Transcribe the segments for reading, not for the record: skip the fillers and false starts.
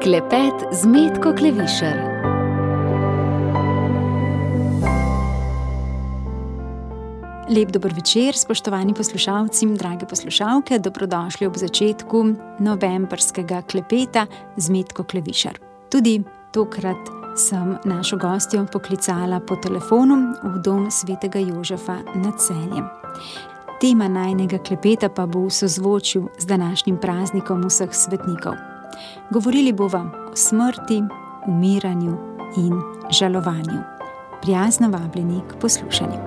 Klepet z Metko Klevišar. Lep dober večer, spoštovani poslušalci, drage poslušalke, dobrodošli ob začetku novembrskega klepeta z Metko Klevišar. Tudi tokrat sem našo gostjo poklicala po telefonu v dom svetega Jožefa nad Celjem. Tema najinega klepeta pa bo v sozvočju z današnjim praznikom vseh svetnikov. Govorili bova o smrti, umiranju in žalovanju. Prijazno vabljeni k poslušanju.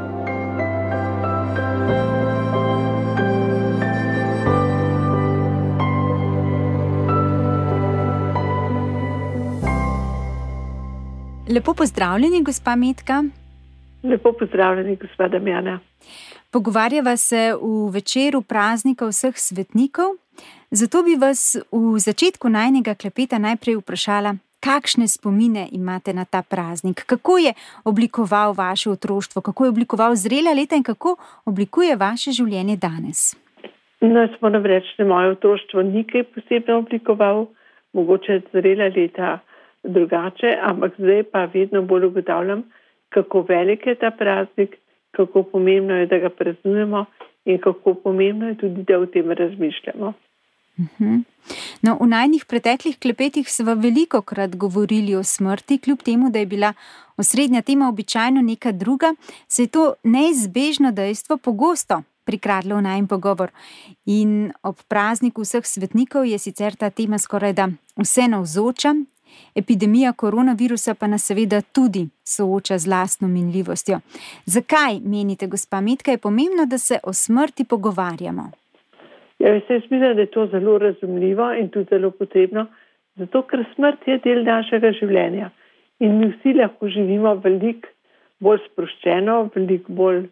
Lepo pozdravljeni, gospa Metka. Lepo pozdravljeni, gospa Damjana. Pogovarjava se v večeru praznika vseh svetnikov, zato bi vas v začetku najinega klepeta najprej vprašala, kakšne spomine imate na ta praznik? Kako je oblikoval vaše otroštvo? Kako je oblikoval zrela leta in kako oblikuje vaše življenje danes? No, moram reči, da moje otroštvo ni kaj posebno oblikoval, mogoče zrela leta drugače, ampak zdaj pa vedno bolj ugotavljam, kako velik je ta praznik, kako pomembno je, da ga praznujemo in kako pomembno je tudi, da o tem razmišljamo. No, v najinih preteklih klepetih sva velikokrat govorili o smrti, kljub temu, da je bila osrednja tema običajno neka druga, se je to neizbežno dejstvo pogosto prikradlo v najin pogovor. In ob prazniku vseh svetnikov je sicer ta tema skorajda vse navzoča, epidemija koronavirusa pa nas seveda tudi sooča z lastno minljivostjo. Zakaj, menite, gospa Metka, je pomembno, da se o smrti pogovarjamo? Ja, jaz mislim, da je to zelo razumljivo in tudi zelo potrebno, zato ker smrt je del našega življenja in mi vsi lahko živimo veliko bolj sproščeno, veliko bolj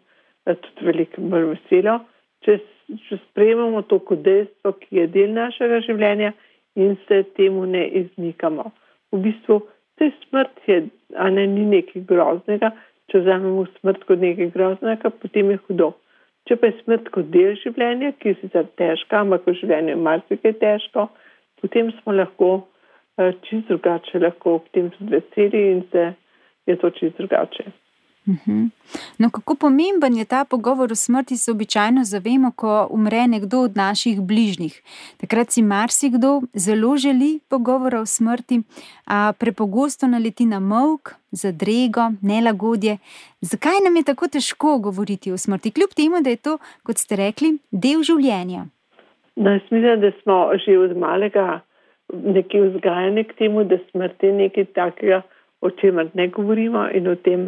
veselo, če sprejemamo to kot dejstvo, ki je del našega življenja in se temu ne izmikamo. V bistvu, smrt je, ni nekaj groznega, če vzamemo smrt kot nekaj groznega, potem je hudo. Če pa je smrt kot del življenja, ki je sicer težka, ampak v življenju je marsikaj težko, potem smo lahko čisto drugače, lahko ob tem tudi veseli in je to čisto drugače. No, kako pomemben je ta pogovor o smrti, se običajno zavemo, ko umre nekdo od naših bližnjih. Takrat si marsikdo zelo želi pogovora o smrti, a prepogosto naleti na molk, zadrego, nelagodje. Zakaj nam je tako težko govoriti o smrti, kljub temu, da je to, kot ste rekli, del življenja? No, jaz mislim, da smo že od malega nekje vzgajani k temu, da smrt je nekaj takega, o čemer ne govorimo in o tem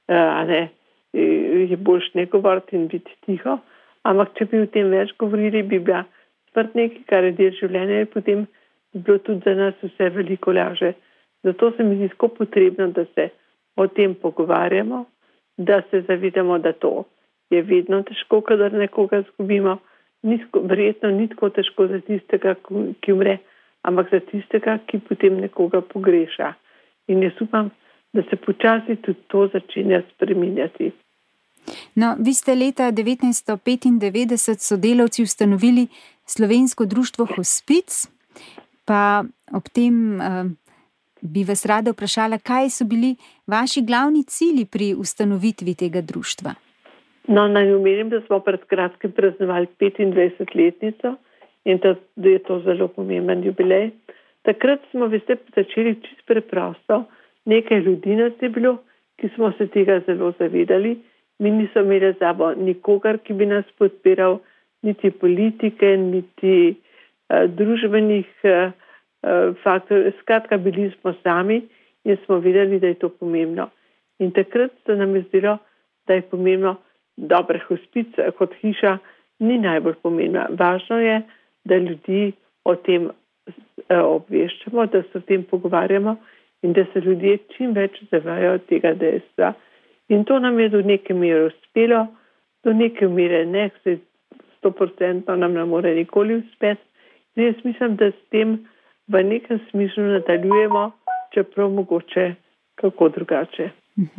je boljš ne govoriti in biti tiho, ampak če bi o tem več govorili, bi bila smrt nekaj, kar je del življenja in potem bi bilo tudi za nas vse veliko lažje. Zato se mi zdi tako potrebno, da se o tem pogovarjamo, da se zavedamo, da to je vedno težko, kadar nekoga izgubimo. Verjetno ni tako težko za tistega, ki umre, ampak za tistega, ki potem nekoga pogreša. In jaz upam, da se počasi tudi to začenja spreminjati. No, vi ste leta 1995 sodelavci ustanovili Slovensko društvo Hospic, pa ob tem bi vas rada vprašala, kaj so bili vaši glavni cilji pri ustanovitvi tega društva? No, naj omenim, da smo pred kratkim praznovali 25-letnico in da je to zelo pomemben jubilej. Takrat smo začeli čisto preprosto. Nekaj ljudi nas je bilo, ki smo se tega zelo zavedali. Mi nismo imeli zabo nikogar, ki bi nas podpiral, niti politike, niti družbenih faktorjev. Skratka, bili smo sami in smo vedeli, da je to pomembno. In takrat se nam je zdelo, da je pomembno, dobre hospic kot hiša ni najbolj pomembna. Važno je, da ljudi o tem obveščamo, da se o tem pogovarjamo in da se ljudje čim več zavedajo tega dejstva. In to nam je do neke mere uspelo, do neke mere ne, 100% nam ne more nikoli uspeti. In jaz mislim, da s tem v nekem smislu nadaljujemo, čeprav mogoče kako drugače.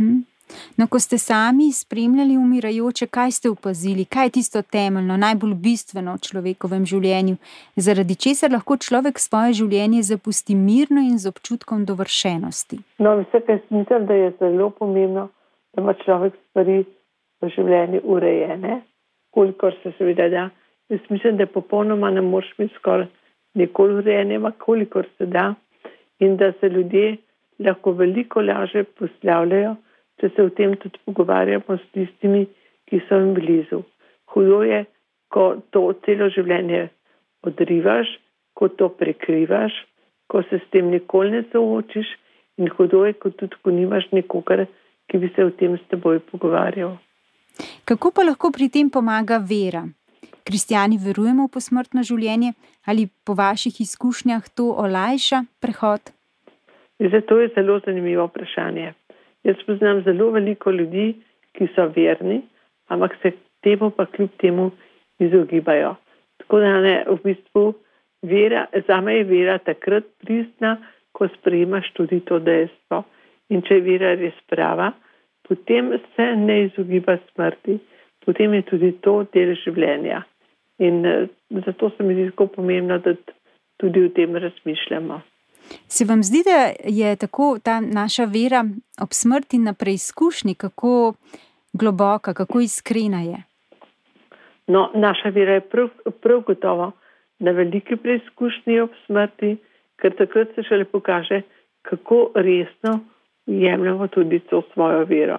No, ko ste sami spremljali umirajoče, kaj ste opazili? Kaj je tisto temeljno, najbolj bistveno v človekovem življenju, zaradi česar lahko človek svoje življenje zapusti mirno in z občutkom dovršenosti? No, jaz mislim, da je zelo pomembno, da ima človek stvari v življenju urejene, kolikor se seveda da. Jaz mislim, da popolnoma ne moreš biti skoraj nikoli urejene, kolikor se da, in da se ljudje lahko veliko lažje poslavljajo, če se o tem tudi pogovarjamo s tistimi, ki so jim blizu. Hudo je, ko to celo življenje odrivaš, ko to prekrivaš, ko se s tem nikoli ne soočiš, in hudo je, ko nimaš nikogar, ki bi se o tem s teboj pogovarjal. Kako pa lahko pri tem pomaga vera? Kristjani verujemo v posmrtno življenje, ali po vaših izkušnjah to olajša prehod? Zato je zelo zanimivo vprašanje. Jaz poznam zelo veliko ljudi, ki so verni, ampak se temu pa kljub temu izogibajo. Tako da v bistvu zame je vera takrat pristna, ko sprejemaš tudi to dejstvo. In če je vera res prava, potem se ne izogiba smrti, potem je tudi to del življenja. In zato se mi zdi tako pomembno, da tudi o tem razmišljamo. Se vam zdi, da je tako ta naša vera ob smrti na preizkušnji, kako globoka, kako iskrena je? No, naša vera je prav gotovo na veliki preizkušnji ob smrti, ker takrat se šele pokaže, kako resno jemljamo tudi to svojo vero.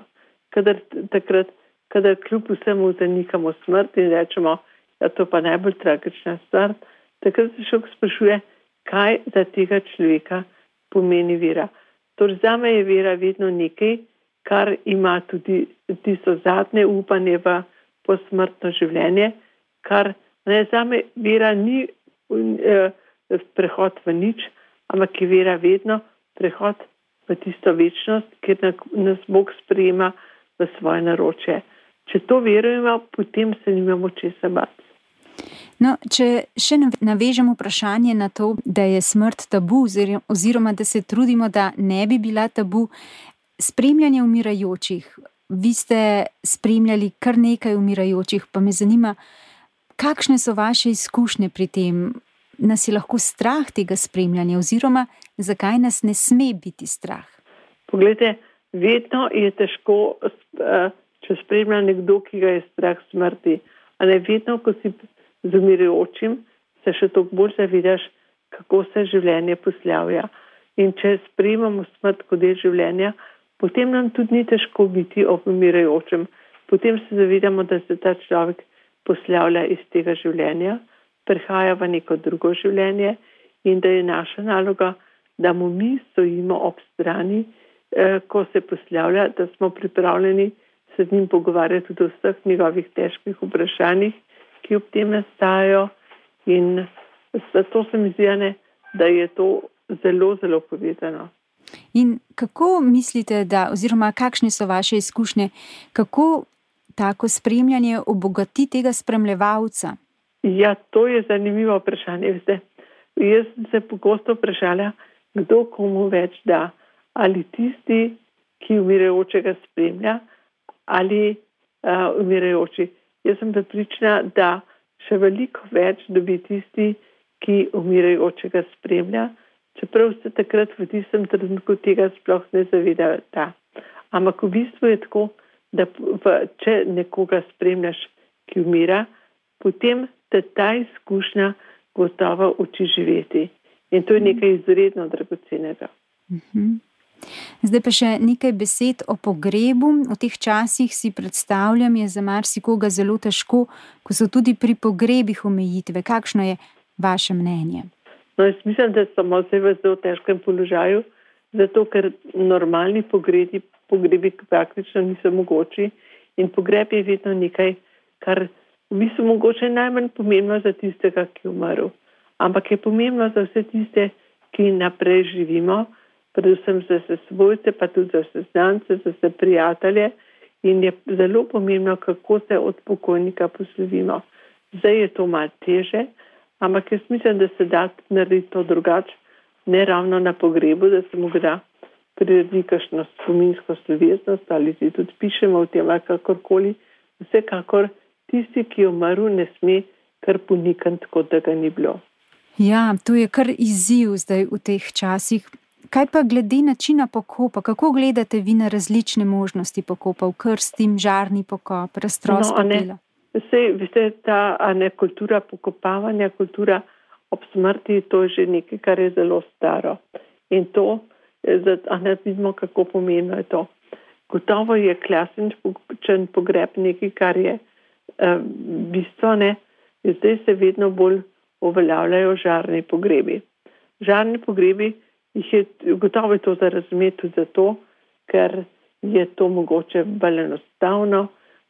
Kadar kljub vsemu zanikamo smrt in rečemo, da to pa najbolj tragična stvar, takrat se človek sprašuje, kaj za tega človeka pomeni vera. Torej, zame je vera vedno nekaj, kar ima tudi tisto zadnje upanje v posmrtno življenje, kar zame vera ni prehod v nič, ampak je vera vedno prehod v tisto večnost, kjer nas Bog sprejema v svoje naročje. Če to verujemo, potem se nimamo česa bati. No, če še navežemo vprašanje na to, da je smrt tabu, oziroma da se trudimo, da ne bi bila tabu, spremljanje umirajočih. Vi ste spremljali kar nekaj umirajočih, pa me zanima, kakšne so vaše izkušnje pri tem? Nas je lahko strah tega spremljanja, oziroma zakaj nas ne sme biti strah? Poglejte, vedno je težko, če spremlja nekdo, ki ga je strah smrti. A ne vedno, ko si z umirajočim, se še toliko bolj zavedaš, kako se življenje poslavlja. In če sprejemamo smrt kot del življenja, potem nam tudi ni težko biti ob umirajočem. Potem se zavedamo, da se ta človek poslavlja iz tega življenja, prehaja v neko drugo življenje in da je naša naloga, da mu mi stojimo ob strani, ko se poslavlja, da smo pripravljeni se z njim pogovarjati tudi o vseh njegovih težkih vprašanjih, ki ob tem nastajajo, in zato se mi zdi, da je to zelo, zelo povezano. In kako mislite, oziroma kakšne so vaše izkušnje, kako tako spremljanje obogati tega spremljevalca? Ja, to je zanimivo vprašanje. Veste, jaz sem se pogosto vprašala, kdo komu več da, ali tisti, ki umirajočega spremlja, ali umirajoči. Jaz sem prepričana, da še veliko več dobi tisti, ki umirajočega spremlja, čeprav se takrat v tistem trenutku tega sploh ne zaveda. Ampak v bistvu je tako, da če nekoga spremljaš, ki umira, potem te ta izkušnja gotovo uči živeti. In to je nekaj izredno dragocenega. Zdaj pa še nekaj besed o pogrebu. V teh časih si predstavljam, je za marsikoga zelo težko, ko so tudi pri pogrebih omejitve. Kakšno je vaše mnenje? No, jaz mislim, da smo zdaj v zelo težkem položaju, zato ker normalni pogrebi praktično niso mogoči in pogreb je vedno nekaj, kar v bistvu mogoče najmanj pomembno za tistega, ki je umrl. Ampak je pomembno za vse tiste, ki naprej živimo, predvsem za vse svojce, pa tudi za vse znance, za vse prijatelje, in je zelo pomembno, kako se od pokojnika poslovimo. Zdaj je to malo teže, ampak jaz mislim, da se da narediti to drugače, ne ravno na pogrebu, da se mu da priredi kakšno spominsko slovesnost ali si tudi pišemo o tem ali kakorkoli. Vsekakor tisti, ki je umrl, ne sme kar ponikati, kot da ga ni bilo. Ja, to je kar izziv zdaj v teh časih. Kaj pa glede načina pokopa? Kako gledate vi na različne možnosti pokopov? Krstim, žarni pokop, raztros pepela? Veste, ta kultura pokopavanja, kultura ob smrti, to je že nekaj, kar je zelo staro. In to, vidimo, kako pomembno je to. Gotovo je klasičen pogreb nekaj, kar je bistvo, ne. Zdaj se vedno bolj uveljavljajo žarni pogrebi. Žarni pogrebi, gotovo je to za razumeti tudi zato, ker je to mogoče bolj enostavno.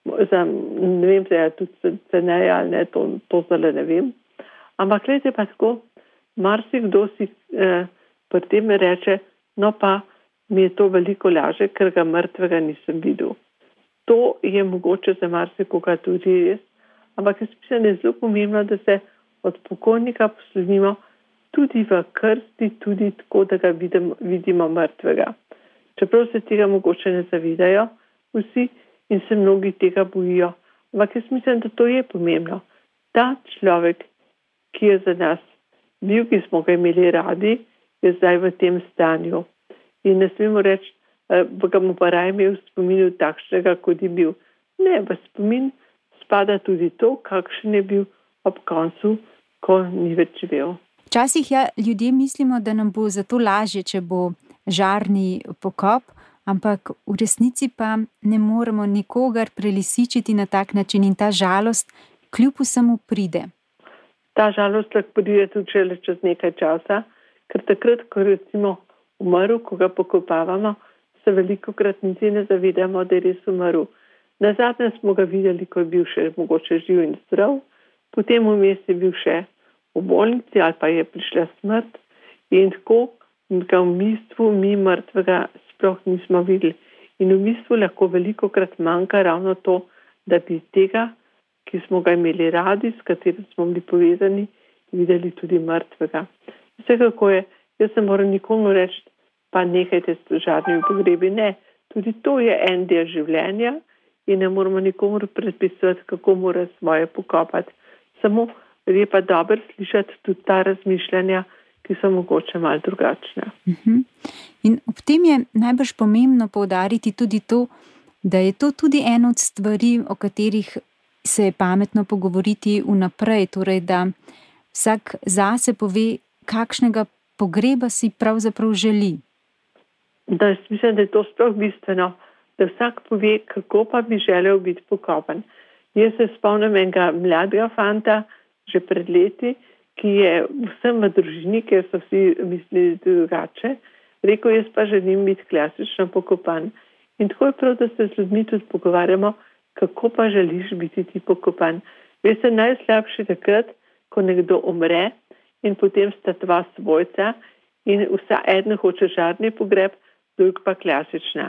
Ne vem, da je tudi ceneje ali ne, to zdaj ne vem. Ampak gledajte pa tako, marsikdo si pri tem reče, no pa mi je to veliko laže, ker ga mrtvega nisem videl. To je mogoče za marsikoga tudi res, ampak jaz mislim, da je zelo pomembno, da se od pokojnika poslovimo tudi v krsti, tudi tako, da ga vidimo mrtvega. Čeprav se tega mogoče ne zavedajo vsi in se mnogi tega bojijo. Ampak jaz mislim, da to je pomembno. Ta človek, ki je za nas bil, ki smo ga imeli radi, je zdaj v tem stanju. In ne smemo reči, ga mu pa raje imel v spominu takšnega, kot je bil. Ne, v spomin spada tudi to, kakšen je bil ob koncu, ko ni več živel. Včasih ljudje mislimo, da nam bo zato lažje, če bo žarni pokop, ampak v resnici pa ne moremo nikogar prelisičiti na tak način in ta žalost kljub vsemu pride. Ta žalost lahko pride tudi čez nekaj časa, ker takrat, ko recimo umrl, ko ga pokopavamo, se velikokrat niti ne zavedamo, da je res umrl. Nazadnje smo ga videli, ko je bil še mogoče živ in zdrav, potem vmes je bil še v bolnici ali pa je prišla smrt in tako ga v bistvu mi mrtvega sploh nismo videli. In v bistvu lahko velikokrat manjka ravno to, da bi tega, ki smo ga imeli radi, s katerim smo bili povezani, videli tudi mrtvega. Vse kako je, jaz ne moram nikomu reči, pa nehajte s žarnimi pogrebi. Ne, tudi to je en del življenja in ne moramo nikomu predpisovati, kako mora svoje pokopati. Samo je pa dobro slišati tudi ta razmišljanja, ki so mogoče malo drugačne. In ob tem je najbrž pomembno poudariti tudi to, da je to tudi ena od stvari, o katerih se je pametno pogovoriti vnaprej, torej da vsak zase pove, kakšnega pogreba si pravzaprav želi. Da, jaz mislim, da je to sploh bistveno, da vsak pove, kako pa bi želel biti pokopan. Jaz se spomnim enega mladega fanta, že pred leti, ki je vsem v družini, ker so vsi mislili drugače, rekel, jaz pa želim biti klasično pokopan. In tako je prav, da se z ljudmi tudi pogovarjamo, kako pa želiš biti ti pokopan. Veste, najslabše takrat, ko nekdo umre in potem sta dva svojca in eden hoče žarni pogreb, drug pa klasična.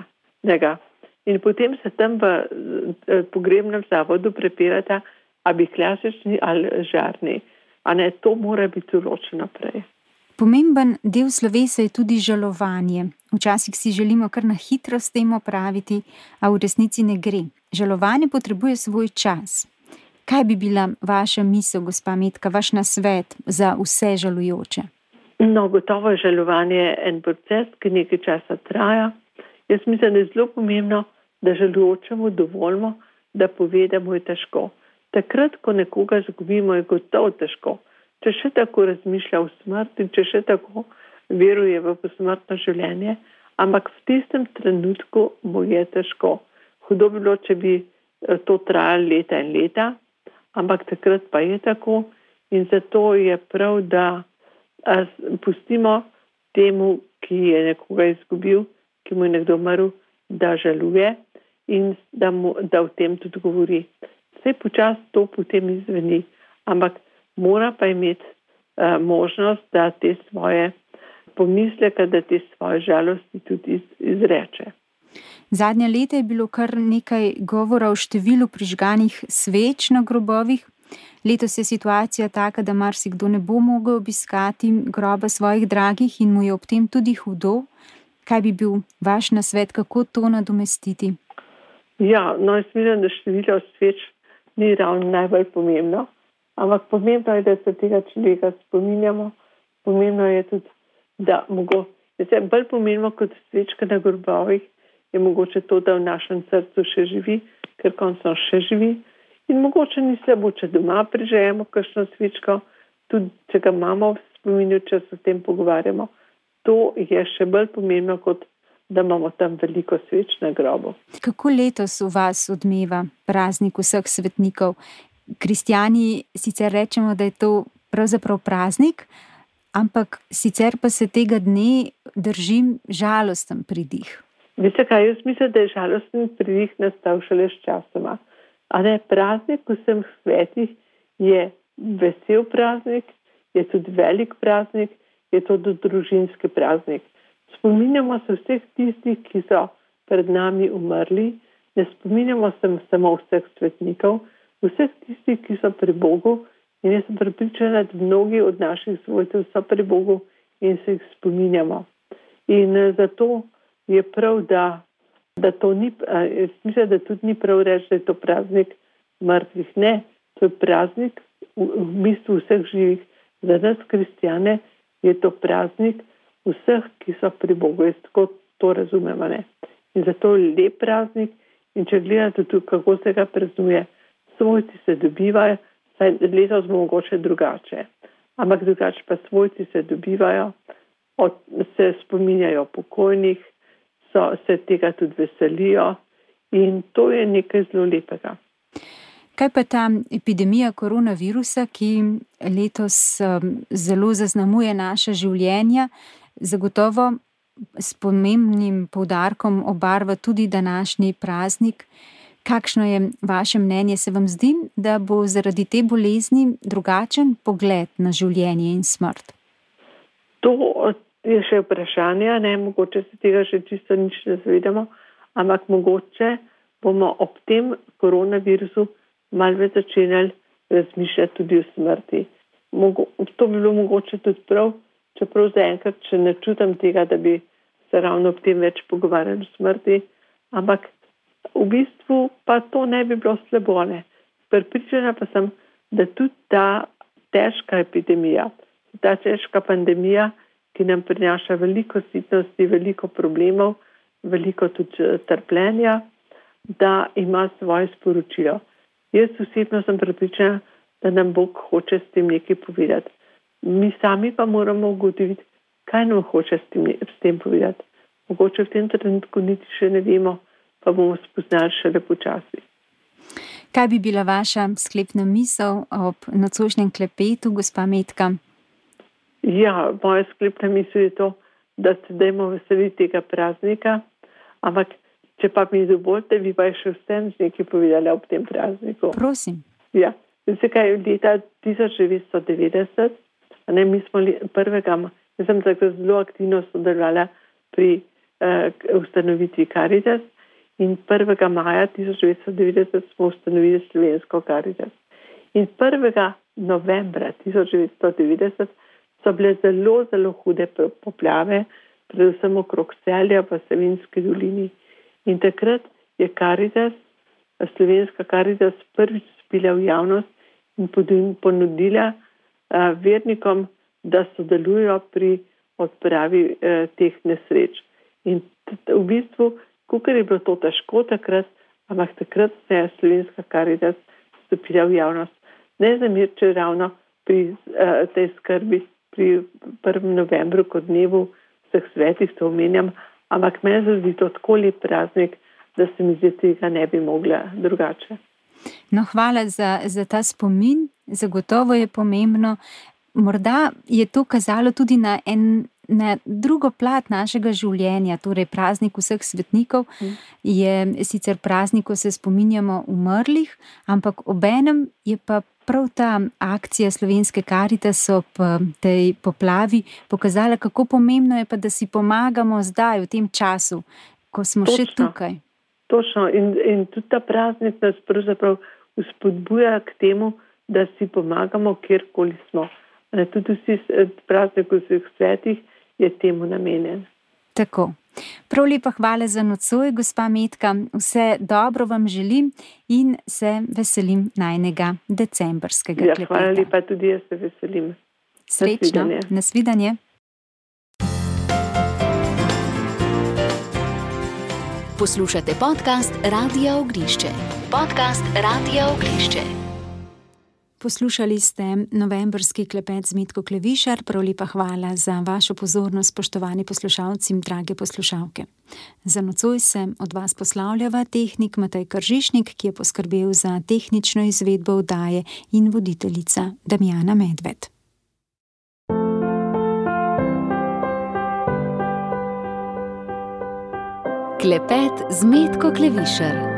In potem se tam v pogrebnem zavodu prepirata, a bi klasični ali žarni. A ne, to mora biti ločeno prej. Pomemben del slovesa je tudi žalovanje. Včasih si želimo kar na hitro s tem opraviti, a v resnici ne gre. Žalovanje potrebuje svoj čas. Kaj bi bila vaša misel, gospa Metka, vaš nasvet za vse žalujoče? No, gotovo je žalovanje en proces, ki nekaj časa traja. Jaz mislim, da je zelo pomembno, da žalujočemu dovolimo, da pove, da mu je težko. Takrat, ko nekoga izgubimo, je gotovo težko. Če še tako razmišlja o smrti, če še tako veruje v posmrtno življenje, ampak v tistem trenutku mu je težko. Hudo bi bilo, če bi to trajalo leta in leta, ampak takrat pa je tako in zato je prav, da pustimo temu, ki je nekoga izgubil, ki mu je nekdo umrl, da žaluje in da o tem tudi govori. Vse počas to potem izveni, ampak mora pa imeti možnost, da te svoje pomisleke, da te svoje žalosti tudi izreče. Zadnja leta je bilo kar nekaj govora o številu prižganih sveč na grobovih. Letos je situacija taka, da marsikdo ne bo mogel obiskati groba svojih dragih in mu je ob tem tudi hudo. Kaj bi bil vaš nasvet, kako to nadomestiti? Ja, no, jaz mislim, da število sveč ni ravno najbolj pomembno, ampak pomembno je, da se tega človeka spominjamo. Pomembno je tudi, da bolj pomembno kot svečka na grobovih je mogoče to, da v našem srcu še živi, ker končno še živi. In mogoče ni slabo, če doma prižejemo kakšno svečko, tudi če ga imamo v spominju, če se s tem pogovarjamo. To je še bolj pomembno, kot da imamo tam veliko sveč na grobu. Kako letos v vas odmeva praznik vseh svetnikov? Kristjani sicer rečemo, da je to pravzaprav praznik, ampak sicer pa se tega dne držim žalosten pridih. Veste kaj, jaz mislim, da je žalosten pridih nastal šele s časoma. A ne, praznik vsem svetih je vesel praznik, je tudi velik praznik, je to tudi družinski praznik. Spominjamo se vseh tistih, ki so pred nami umrli, ne spominjamo se samo vseh svetnikov, vseh tistih, ki so pri Bogu, in jaz sem prepričana, da mnogi od naših svojcev so pri Bogu in se jih spominjamo. In zato je prav, da to ni, jaz mislim, da tudi ni prav reči, da je to praznik mrtvih. Ne, to je praznik v bistvu vseh živih. Za nas kristjane je to praznik vseh, ki so pri Bogu. Jaz tako to razumemo. Ne? In zato je lep praznik in če gledate tudi, kako se ga praznuje, svojci se dobivajo, saj letos bo mogoče drugače. Ampak drugače pa svojci se dobivajo, se spominjajo pokojnih, se tega tudi veselijo in to je nekaj zelo lepega. Kaj pa ta epidemija koronavirusa, ki letos zelo zaznamuje naša življenja, zagotovo s pomembnim poudarkom obarva tudi današnji praznik. Kakšno je vaše mnenje? Se vam zdi, da bo zaradi te bolezni drugačen pogled na življenje in smrt? To je še vprašanje, ne, mogoče se tega še čisto nič ne zavedamo, ampak mogoče bomo ob tem koronavirusu malo več začenjali razmišljati tudi o smrti. To bi bilo mogoče tudi prav, čeprav zaenkrat še ne čutim tega, da bi se ravno ob tem več pogovarjali o smrti, ampak v bistvu pa to ne bi bilo slabo. Prepričana pa sem, da tudi ta težka epidemija, ta težka pandemija, ki nam prinaša veliko sitnosti, veliko problemov, veliko tudi trpljenja, da ima svoje sporočilo. Jaz osebno sem prepričana, da nam Bog hoče s tem nekaj povedati. Mi sami pa moramo ugotoviti, kaj nam hoče s tem povedati. Mogoče v tem trenutku niti še ne vemo, pa bomo spoznali šele počasi. Kaj bi bila vaša sklepna misel ob nocojšnjem klepetu, gospa Metka? Ja, moja sklepna misel je to, da se dajmo veseliti tega praznika, ampak če pa mi dovolite, bi pa še vsem nekaj povedala ob tem prazniku. Prosim. Ja, vse kaj leta 1990, mi smo jaz sem tako zelo aktivno sodelovala pri ustanovitvi Caritas in 1. maja 1990 smo ustanovili slovensko Caritas. In 1. novembra 1990 so bile zelo, zelo hude poplave, predvsem okrog Celja pa Savinjski dolini. In takrat je Caritas, slovenska Caritas, prvič spila v javnost in ponudila vernikom, da sodelujo pri odpravi teh nesreč. In v bistvu, kakor je bilo to težko takrat, ampak takrat se je slovenska Caritas stopila v javnost. Ne zamerče ravno pri tej skrbi pri 1. novembru kot dnevu vseh svetih, to omenjam, ampak meni se zdi to tako lep praznik, da se mi zdi tega ne bi mogla drugače. No, hvala za ta spomin, zagotovo je pomembno. Morda je to kazalo tudi na drugo plat našega življenja, torej praznik vseh svetnikov je sicer praznik, ko se spominjamo umrlih, ampak obenem je pa prav ta akcija slovenske Caritas ob tej poplavi pokazala, kako pomembno je pa, da si pomagamo zdaj, v tem času, ko smo še tukaj. Točno. In tudi ta praznik nas pravzaprav vzpodbuja k temu, da si pomagamo, kjerkoli smo. Tudi vsi praznik vseh svetih je temu namenjen. Tako. Prav lepa hvala za nocoj, gospa Metka. Vse dobro vam želim in se veselim najnega decembrskega klepeta. Hvala lepa, tudi jaz se veselim. Srečno, nasvidenje. Poslušate podcast Radia Ognišče. Podcast Radia Ognišče. Poslušali ste novembrski klepet z Metko Klevišar. Prav lepa hvala za vašo pozornost, spoštovani poslušalci in drage poslušalke. Za nocoj se od vas poslavljava tehnik Matej Kržišnik, ki je poskrbel za tehnično izvedbo oddaje, in voditeljica Damjana Medved. Klepet z Metko Klevišar.